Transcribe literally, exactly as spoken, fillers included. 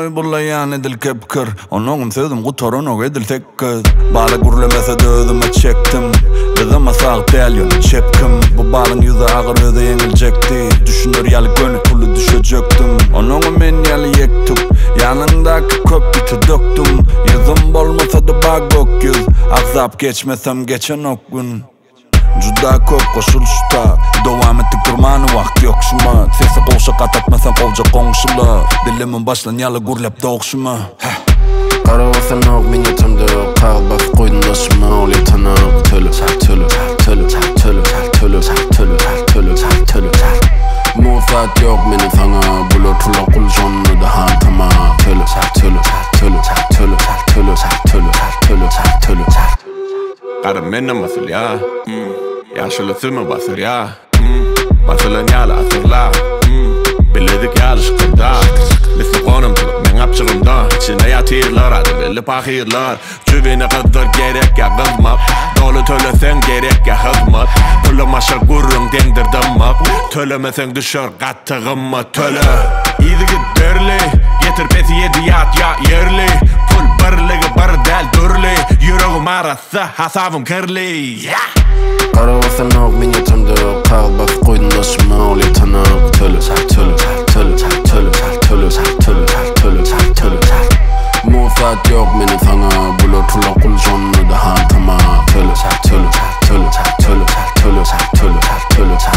bullayan edil kepkir Onongum sözüm gutoronok edil tekkir Bala gurlemese de özüme çektim Bizama sağ delyon çepkim Bu balın yüzü ağır özü yengilecekti Düşünür yalı gönü kulu düşecektim Onongum men yalı yektim Yanındaki köpütü döktüm Yüzüm bolmasa da bağ gök yüz Akzap geçmesem geçen ok gün Juda köp koşuluşta Devam etti kırmanı vakt yok şuma Sesi koşa katatmasan kolca konşula Dilimin başlan yalı gurlep doğuşuma Qaravasan ok men yetimde Kağıl bas koydun başıma Ol yetanak tölü Tölü Tölü Tölü Tölü Tölü Tölü Tölü Mufat yok meni sana Bulur tula kul jonnu da hantama Tölü Tölü Tölü Tölü Tölü Tölü Tölü Tölü Qarım menne basıl ya Yaşılı sümü basır ya Basılın yalı asırla Biledik yalı şıkırda Misli konum tılıp men apçığımda İçine yatırlar adı belli pahirlar Cüveni kızdır gerek ya kızmak Dolu tölesen gerek ya hızmat Tölümaşır gurrun dendirdim Tölemesen düşür kattığımı tölü İzi git dörlü Getir pesi yedi yat ya yerli Pul birligi bir del dörlü Yüreğim arası hasabım kirli Qaravasan ok men yetimde Kağıl bas koydun başıma Ol yetanak tölü Tölü Tölü Tölü Tölü Tölü Tölü Tölü Mufat yok meni sana Bulur tula kul jonnu da hantama Tölü Tölü Tölü Tölü Tölü Tölü Tölü